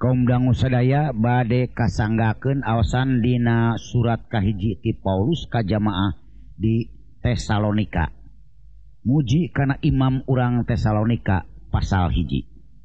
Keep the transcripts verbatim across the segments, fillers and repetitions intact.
kaum dangu sadaya bade kasanggakeun aosan dina surat kahiji ti Paulus ka jamaah di Tesalonika. Muji kana imam urang Tesalonika pasal hiji.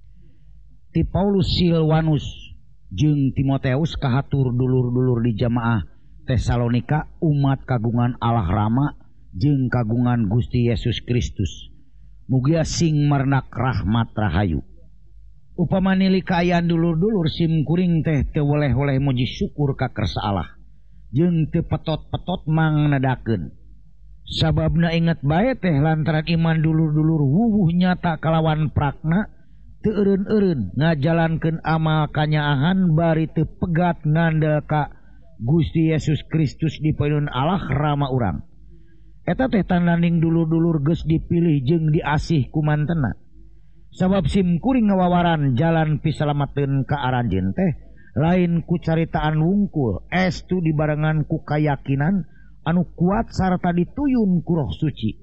Ti Paulus Silwanus jeung Timoteus kahatur dulur-dulur di jamaah Tesalonika, umat kagungan Allah Rama jeung kagungan Gusti Yesus Kristus. Mugia sing marnak rahmat rahayu. Upamani likayaan dulur-dulur sim kuring teh teu woleh-woleh muji syukur ka kersa Allah jeung teu petot-petot mangnadakeun. Sababna inget bae teh lantaran iman dulur-dulur wuwuh nyata kalawan prakna teu eureun-eureun ngajalankeun amal kanyaahan bari teu pegat ngandel ka Gusti Yesus Kristus dipeueun Allah Rama urang. Eta teh tandanding dulur-dulur geus dipilih jeung diasih ku mantena. Sabab sim kuring ngawawaran jalan pisalamateun ka aranjeun teh lain ku caritaan wungkul, estu dibarengan ku kayakinan anu kuat sarta dituyun ku Roh Suci.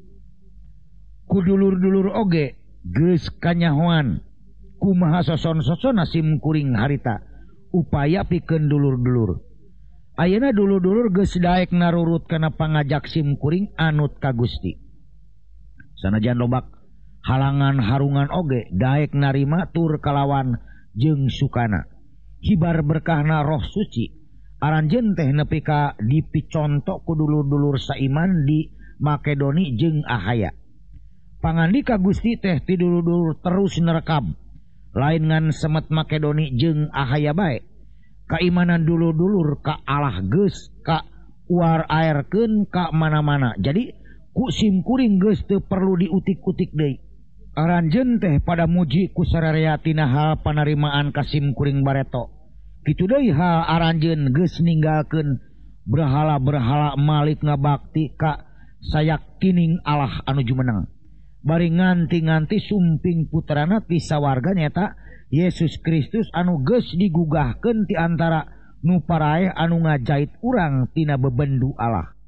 Ku dulur-dulur oge geus kanyahoan kumaha soson-sosona sim kuring harita upaya pikeun dulur-dulur. Ayeuna dulur-dulur geus daek narurut kana pangajak sim kuring anut ka Gusti. Sanajan lobak halangan harungan oge daek narima tur kalawan jeung sukana. Hibar berkahna Roh Suci aranjeun teh nepi ka dipiconto ku dulur-dulur saiman di Makedoni jeung Ahaya. Pangandika Gusti teh ti dulur-dulur terus nerekam lain ngan semet Makedoni jeung Ahaya bae. Kaimanan dulur-dulur ka Allah geus ka uar aerkeun ka mana-mana. Jadi ku sim kuring geus teu perlu diutik-utik deui. Aranjeun teh pada muji ku sararea tina hal panarimaan ka sim kuring bareto. Kitu deui hal aranjeun geus ninggalkeun berhala-berhala malik ngabakti ka sayakining Allah anu jumeneng. Bari nganti-nganti sumping putrana ti sawarga nyata Yesus Kristus anu geus digugahkeun ti antara nu paraeh anu ngajait urang tina bebendu Allah.